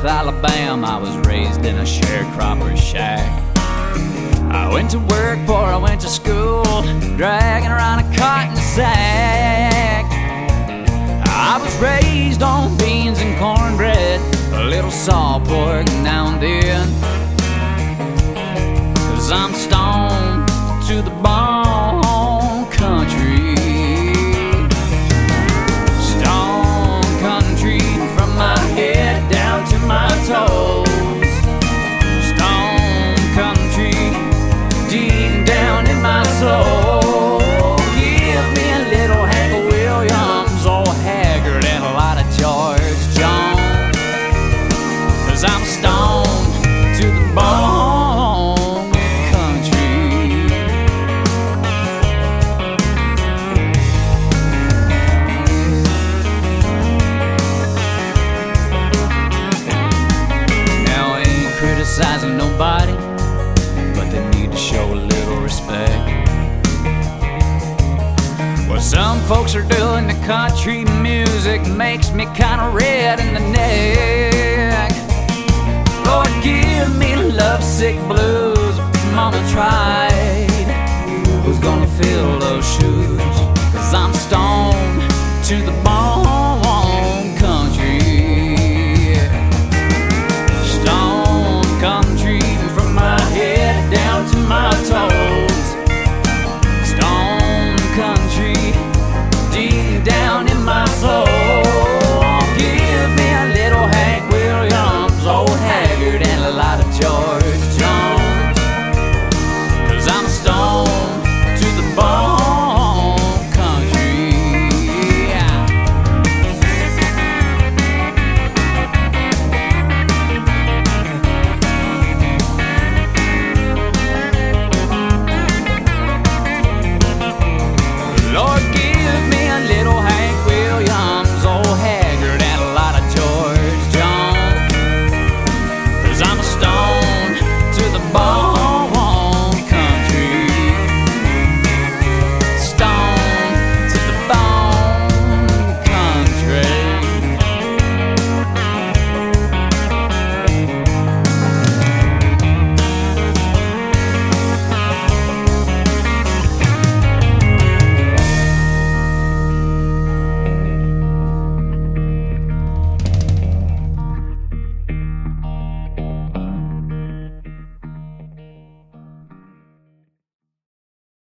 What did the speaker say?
Alabama. I was raised in a sharecropper's shack. I went to work before I went to school, dragging around a cotton sack. I was raised on beans and cornbread, a little salt pork now and then. 'Cause I'm stoned to the bone country. Stone country from my head down to my toes. Stone country deep down in my soul. Give me a little Hank Williams, old Haggard, and a lot of George Jones. 'Cause I'm stoned to the bone country. Now I ain't criticizing nobody, but they need to show a little respect. What some folks are doing to country music makes me kinda red in the neck.